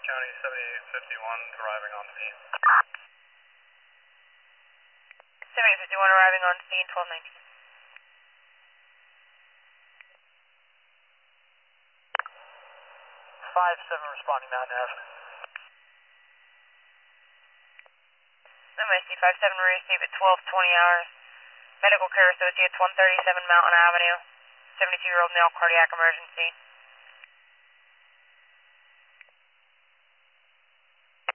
County 7851 arriving on scene. 7851 arriving on scene, 1219. 5-7 responding Mountain Avenue. MIC 57 receive at 12:20 hours. Medical care associates 137 Mountain Avenue. 72-year-old male cardiac emergency.